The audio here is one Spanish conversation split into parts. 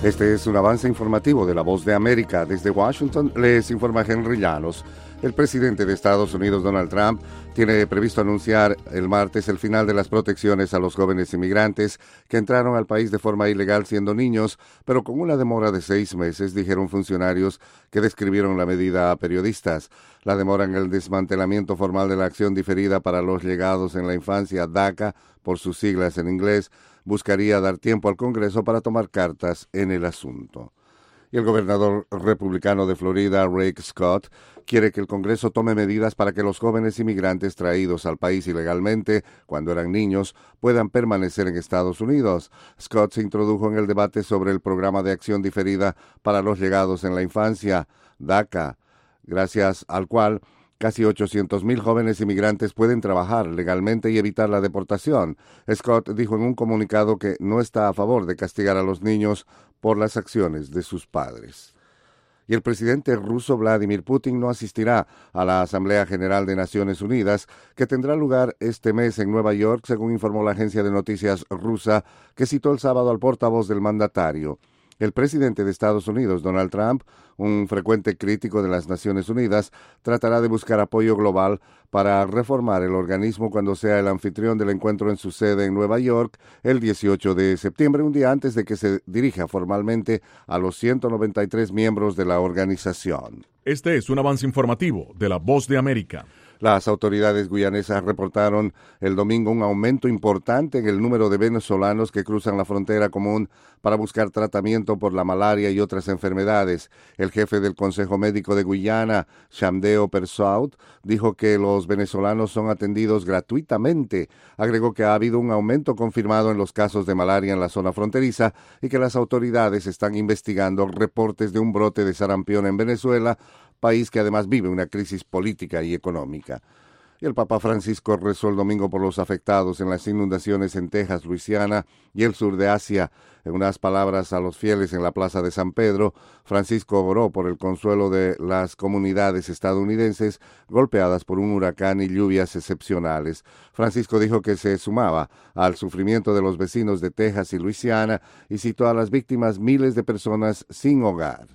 Este es un avance informativo de La Voz de América. Desde Washington les informa Henry Llanos. El presidente de Estados Unidos, Donald Trump, tiene previsto anunciar el martes el final de las protecciones a los jóvenes inmigrantes que entraron al país de forma ilegal siendo niños, pero con una demora de 6 meses, dijeron funcionarios que describieron la medida a periodistas. La demora en el desmantelamiento formal de la acción diferida para los llegados en la infancia, DACA, por sus siglas en inglés, buscaría dar tiempo al Congreso para tomar cartas en el asunto. Y el gobernador republicano de Florida, Rick Scott, quiere que el Congreso tome medidas para que los jóvenes inmigrantes traídos al país ilegalmente, cuando eran niños, puedan permanecer en Estados Unidos. Scott se introdujo en el debate sobre el programa de acción diferida para los llegados en la infancia, DACA, gracias al cual casi 800,000 jóvenes inmigrantes pueden trabajar legalmente y evitar la deportación. Scott dijo en un comunicado que no está a favor de castigar a los niños por las acciones de sus padres. Y el presidente ruso Vladimir Putin no asistirá a la Asamblea General de Naciones Unidas, que tendrá lugar este mes en Nueva York, según informó la agencia de noticias rusa, que citó el sábado al portavoz del mandatario. El presidente de Estados Unidos, Donald Trump, un frecuente crítico de las Naciones Unidas, tratará de buscar apoyo global para reformar el organismo cuando sea el anfitrión del encuentro en su sede en Nueva York el 18 de septiembre, un día antes de que se dirija formalmente a los 193 miembros de la organización. Este es un avance informativo de La Voz de América. Las autoridades guyanesas reportaron el domingo un aumento importante en el número de venezolanos que cruzan la frontera común para buscar tratamiento por la malaria y otras enfermedades. El jefe del Consejo Médico de Guyana, Shamdeo Persaud, dijo que los venezolanos son atendidos gratuitamente. Agregó que ha habido un aumento confirmado en los casos de malaria en la zona fronteriza y que las autoridades están investigando reportes de un brote de sarampión en Venezuela, país que además vive una crisis política y económica. Y el Papa Francisco rezó el domingo por los afectados en las inundaciones en Texas, Luisiana y el sur de Asia. En unas palabras a los fieles en la Plaza de San Pedro, Francisco oró por el consuelo de las comunidades estadounidenses golpeadas por un huracán y lluvias excepcionales. Francisco dijo que se sumaba al sufrimiento de los vecinos de Texas y Luisiana y citó a las víctimas miles de personas sin hogar.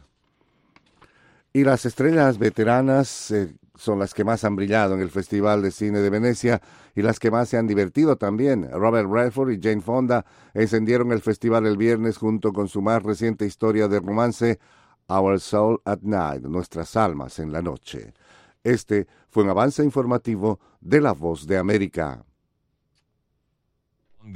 Y las estrellas veteranas son las que más han brillado en el Festival de Cine de Venecia y las que más se han divertido también. Robert Redford y Jane Fonda encendieron el festival el viernes junto con su más reciente historia de romance, Our Soul at Night, Nuestras Almas en la Noche. Este fue un avance informativo de La Voz de América.